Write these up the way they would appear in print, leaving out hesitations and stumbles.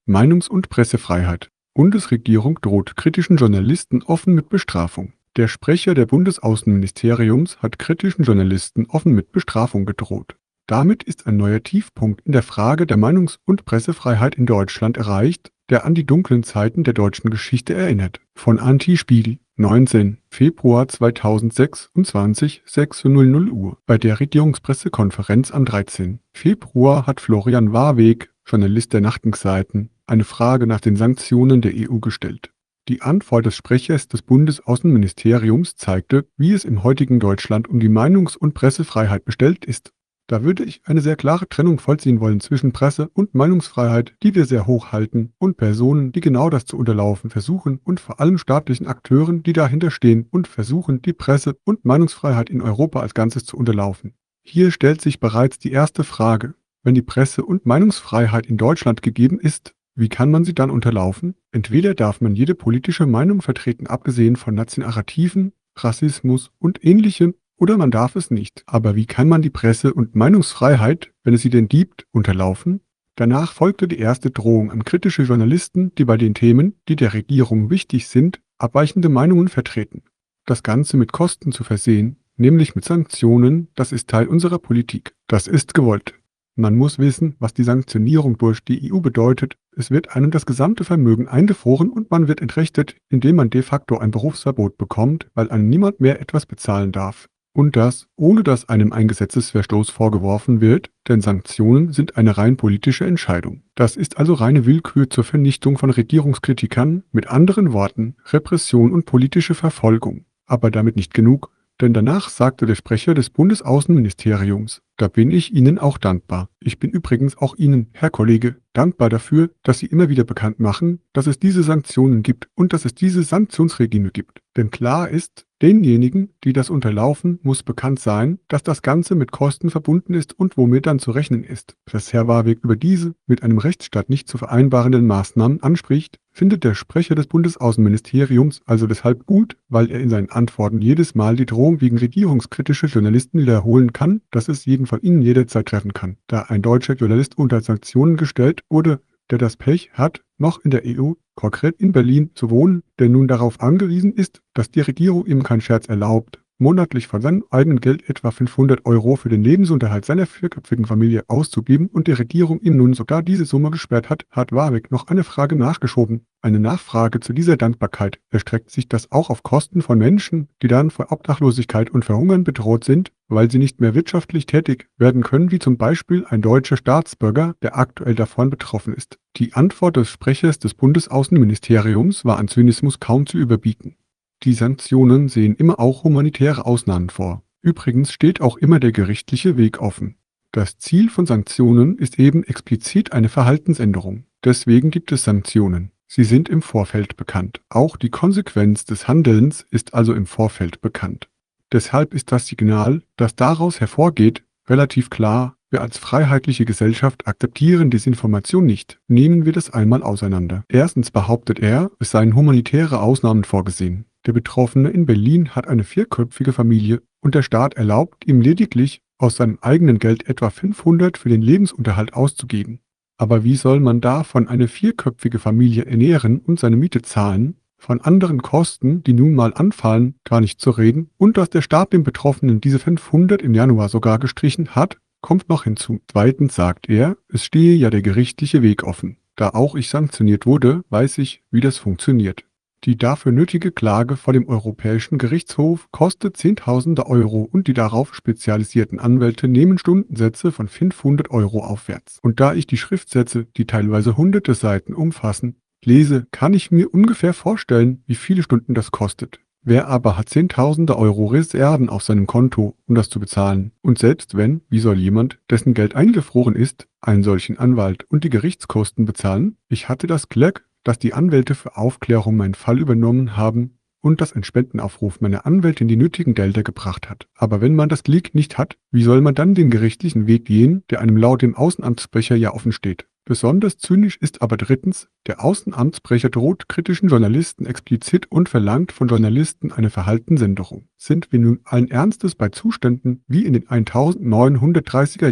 Meinungs- und Pressefreiheit. Bundesregierung droht kritischen Journalisten offen mit Bestrafung. Der Sprecher der Bundesaußenministeriums hat kritischen Journalisten offen mit Bestrafung gedroht. Damit ist ein neuer Tiefpunkt in der Frage der Meinungs- und Pressefreiheit in Deutschland erreicht, der an die dunklen Zeiten der deutschen Geschichte erinnert. Von Anti-Spiegel, 19. Februar 2026, 6:00 Uhr. Bei der Regierungspressekonferenz am 13. Februar hat Florian Warweg, Journalist der Nachtenseiten, eine Frage nach den Sanktionen der EU gestellt. Die Antwort des Sprechers des Bundesaußenministeriums zeigte, wie es im heutigen Deutschland um die Meinungs- und Pressefreiheit bestellt ist. Da würde ich eine sehr klare Trennung vollziehen wollen zwischen Presse- und Meinungsfreiheit, die wir sehr hoch halten, und Personen, die genau das zu unterlaufen versuchen, und vor allem staatlichen Akteuren, die dahinter stehen und versuchen, die Presse- und Meinungsfreiheit in Europa als Ganzes zu unterlaufen. Hier stellt sich bereits die erste Frage: Wenn die Presse- und Meinungsfreiheit in Deutschland gegeben ist, wie kann man sie dann unterlaufen? Entweder darf man jede politische Meinung vertreten, abgesehen von Narrativen, Rassismus und Ähnlichem, oder man darf es nicht. Aber wie kann man die Presse- und Meinungsfreiheit, wenn es sie denn gibt, unterlaufen? Danach folgte die erste Drohung an kritische Journalisten, die bei den Themen, die der Regierung wichtig sind, abweichende Meinungen vertreten. Das Ganze mit Kosten zu versehen, nämlich mit Sanktionen, das ist Teil unserer Politik. Das ist gewollt. Man muss wissen, was die Sanktionierung durch die EU bedeutet. Es wird einem das gesamte Vermögen eingefroren und man wird entrechtet, indem man de facto ein Berufsverbot bekommt, weil einem niemand mehr etwas bezahlen darf. Und das, ohne dass einem ein Gesetzesverstoß vorgeworfen wird, denn Sanktionen sind eine rein politische Entscheidung. Das ist also reine Willkür zur Vernichtung von Regierungskritikern, mit anderen Worten Repression und politische Verfolgung. Aber damit nicht genug. Denn danach sagte der Sprecher des Bundesaußenministeriums: Da bin ich Ihnen auch dankbar. Ich bin übrigens auch Ihnen, Herr Kollege, dankbar dafür, dass Sie immer wieder bekannt machen, dass es diese Sanktionen gibt und dass es diese Sanktionsregime gibt. Denn klar ist, denjenigen, die das unterlaufen, muss bekannt sein, dass das Ganze mit Kosten verbunden ist und womit dann zu rechnen ist. Dass Herr Warweg über diese mit einem Rechtsstaat nicht zu vereinbarenden Maßnahmen anspricht, findet der Sprecher des Bundesaußenministeriums also deshalb gut, weil er in seinen Antworten jedes Mal die Drohung wegen regierungskritischer Journalisten wiederholen kann, dass es jeden von ihnen jederzeit treffen kann, da ein deutscher Journalist unter Sanktionen gestellt wurde, der das Pech hat, noch in der EU, konkret in Berlin, zu wohnen, der nun darauf angewiesen ist, dass die Regierung ihm keinen Scherz erlaubt, monatlich von seinem eigenen Geld etwa 500 € für den Lebensunterhalt seiner vierköpfigen Familie auszugeben und die Regierung ihm nun sogar diese Summe gesperrt hat, hat Warweg noch eine Frage nachgeschoben. Eine Nachfrage zu dieser Dankbarkeit. Erstreckt sich das auch auf Kosten von Menschen, die dann vor Obdachlosigkeit und Verhungern bedroht sind, weil sie nicht mehr wirtschaftlich tätig werden können, wie zum Beispiel ein deutscher Staatsbürger, der aktuell davon betroffen ist? Die Antwort des Sprechers des Bundesaußenministeriums war an Zynismus kaum zu überbieten. Die Sanktionen sehen immer auch humanitäre Ausnahmen vor. Übrigens steht auch immer der gerichtliche Weg offen. Das Ziel von Sanktionen ist eben explizit eine Verhaltensänderung. Deswegen gibt es Sanktionen. Sie sind im Vorfeld bekannt. Auch die Konsequenz des Handelns ist also im Vorfeld bekannt. Deshalb ist das Signal, das daraus hervorgeht, relativ klar. Wir als freiheitliche Gesellschaft akzeptieren Desinformation nicht. Nehmen wir das einmal auseinander. Erstens behauptet er, es seien humanitäre Ausnahmen vorgesehen. Der Betroffene in Berlin hat eine vierköpfige Familie und der Staat erlaubt ihm lediglich, aus seinem eigenen Geld etwa 500 für den Lebensunterhalt auszugeben. Aber wie soll man davon eine vierköpfige Familie ernähren und seine Miete zahlen? Von anderen Kosten, die nun mal anfallen, gar nicht zu reden, und dass der Staat dem Betroffenen diese 500 im Januar sogar gestrichen hat, kommt noch hinzu. Zweitens sagt er, es stehe ja der gerichtliche Weg offen. Da auch ich sanktioniert wurde, weiß ich, wie das funktioniert. Die dafür nötige Klage vor dem Europäischen Gerichtshof kostet Zehntausende € und die darauf spezialisierten Anwälte nehmen Stundensätze von 500 € aufwärts. Und da ich die Schriftsätze, die teilweise hunderte Seiten umfassen, lese, kann ich mir ungefähr vorstellen, wie viele Stunden das kostet. Wer aber hat Zehntausende € Reserven auf seinem Konto, um das zu bezahlen? Und selbst wenn, wie soll jemand, dessen Geld eingefroren ist, einen solchen Anwalt und die Gerichtskosten bezahlen? Ich hatte das Glück, dass die Anwälte für Aufklärung meinen Fall übernommen haben und dass ein Spendenaufruf meiner Anwältin die nötigen Gelder gebracht hat. Aber wenn man das Glück nicht hat, wie soll man dann den gerichtlichen Weg gehen, der einem laut dem Außenamtssprecher ja offen steht? Besonders zynisch ist aber drittens, der Außenamtssprecher droht kritischen Journalisten explizit und verlangt von Journalisten eine Verhaltensänderung. Sind wir nun allen Ernstes bei Zuständen wie in den 1930er Jahren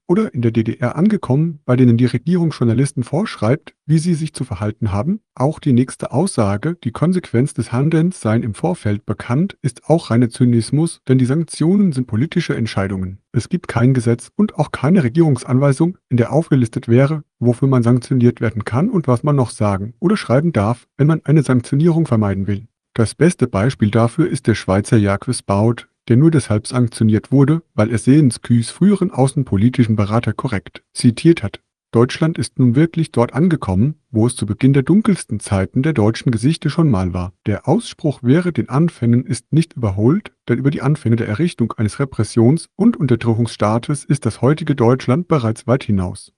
oder in der DDR angekommen, bei denen die Regierung Journalisten vorschreibt, wie sie sich zu verhalten haben? Auch die nächste Aussage, die Konsequenz des Handelns seien im Vorfeld bekannt, ist auch reiner Zynismus, denn die Sanktionen sind politische Entscheidungen. Es gibt kein Gesetz und auch keine Regierungsanweisung, in der aufgelistet wäre, wofür man sanktioniert werden kann und was man noch sagen oder schreiben darf, wenn man eine Sanktionierung vermeiden will. Das beste Beispiel dafür ist der Schweizer Jacques Baud, der nur deshalb sanktioniert wurde, weil er Sehenskyes früheren außenpolitischen Berater korrekt zitiert hat. Deutschland ist nun wirklich dort angekommen, wo es zu Beginn der dunkelsten Zeiten der deutschen Geschichte schon mal war. Der Ausspruch während den Anfängen ist nicht überholt, denn über die Anfänge der Errichtung eines Repressions- und Unterdrückungsstaates ist das heutige Deutschland bereits weit hinaus.